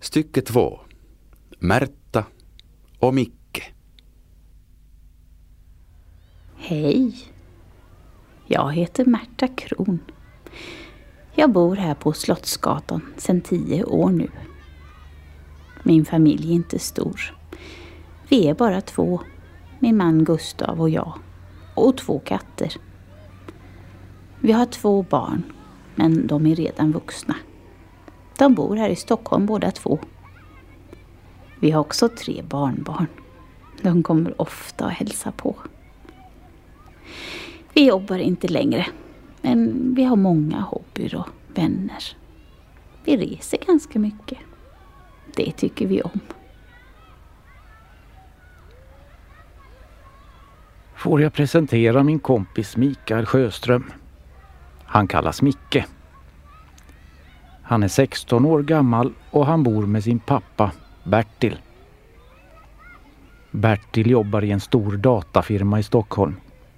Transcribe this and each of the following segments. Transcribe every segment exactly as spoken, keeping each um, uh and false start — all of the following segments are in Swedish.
Stycke två. Märta och Micke. Hej. Jag heter Märta Kron. Jag bor här på Slottsgatan sedan tio år nu. Min familj är inte stor. Vi är bara två. Min man Gustav och jag. Och två katter. Vi har två barn, men de är redan vuxna. De bor här i Stockholm båda två. Vi har också tre barnbarn. De kommer ofta att hälsa på. Vi jobbar inte längre, men vi har många hobbyer och vänner. Vi reser ganska mycket. Det tycker vi om. Får jag presentera min kompis Mikael Sjöström. Han kallas Micke. Han är sexton år gammal och han bor med sin pappa Bertil. Bertil jobbar i en stor datafirma i Stockholm.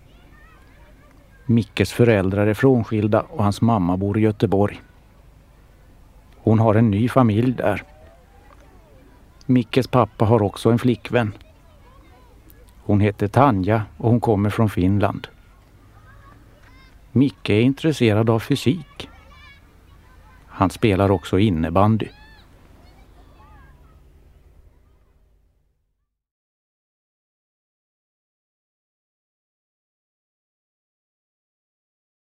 Mickes föräldrar är frånskilda och hans mamma bor i Göteborg. Hon har en ny familj där. Mickes pappa har också en flickvän. Hon heter Tanja och hon kommer från Finland. Micke är intresserad av fysik. Han spelar också innebandy.